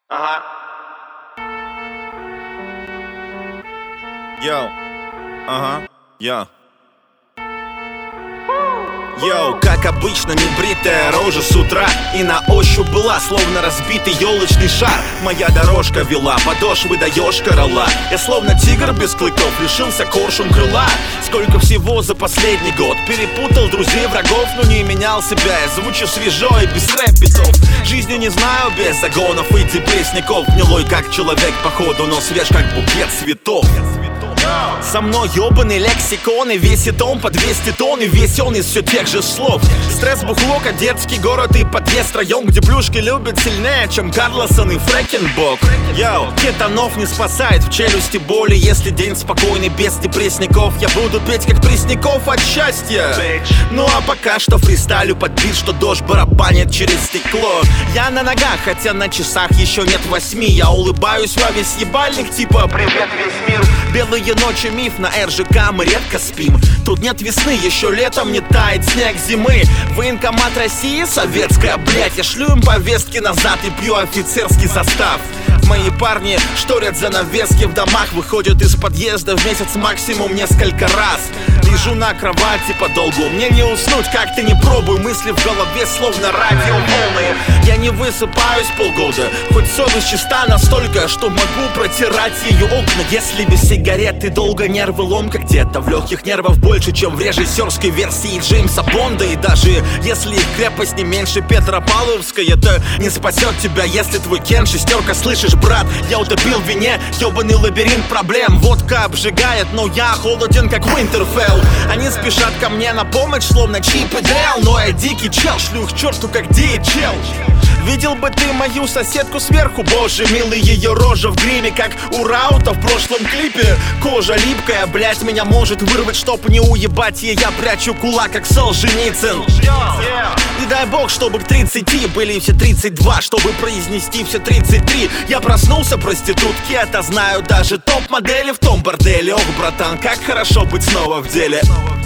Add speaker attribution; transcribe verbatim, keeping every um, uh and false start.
Speaker 1: Ага. Йоу. Ага. Йоу. Йоу, как обычно, небритая рожа с утра. И на ощупь была, словно разбитый елочный шар. Моя дорожка вела, подошвы даешь корола. Я словно тигр без клыков, лишился коршун крыла. Сколько всего за последний год перепутал друзей, врагов, но не менял себя. Я звучу свежо и без рэпитов. Жизни не знаю без загонов и депрессников. Гнилой как человек походу, но свеж как букет цветов. Со мной ёбаный лексикон, и весит он по двести тонн, и весь он из все тех же слов. Стресс, бухло, кадетский город и подъезд, район, где плюшки любят сильнее, чем Карлосон и Фрэкенбок. Йоу, кетанов не спасает в челюсти боли. Если день спокойный без депрессников, я буду петь как Пресняков от счастья. Ну а пока что фристайлю под бит, что дождь барабанит через стекло. Я на ногах, хотя на часах еще нет восьми. Я улыбаюсь во весь ебальник, типа привет весь мир. Белые ночи миф, на эр жэ ка мы редко спим. Тут нет весны, еще летом не тает снег зимы. Военкомат России, советская, блять. Я шлю им повестки назад и пью офицерский состав. Мои парни шторят занавески в домах, выходят из подъезда в месяц максимум несколько раз. Лежу на кровати подолгу, мне не уснуть, как ты не пробуй. Мысли в голове словно радиоволны. Я не высыпаюсь полгода, хоть совесть чиста настолько, что могу протирать ее окна. Если без сигареты долго нервы ломка, где-то в легких нервов больше, чем в режиссерской версии Джеймса Бонда. И даже если их крепость не меньше Петропавловской, это не спасет тебя, если твой Кен шестерка. Слышишь, брат, я утопил в вине ебаный лабиринт проблем. Водка обжигает, но я холоден, как Winterfell. Они спешат ко мне на помощь, словно Чип и Дейл. Но я дикий чел, шлю их к черту, как ди эйч эл. Видел бы ты мою соседку сверху, боже милый, ее рожа в гриме, как у Раута в прошлом клипе. Кожа липкая, блять, меня может вырвать, чтоб не уебать ей. Я прячу кулак, как Солженицын. И дай бог, чтобы к тридцати были все тридцать два, чтобы произнести все тридцать три. Я проснулся, проститутки, это знаю даже топ-модели в том борделе. Ох, братан, как хорошо быть снова в деле.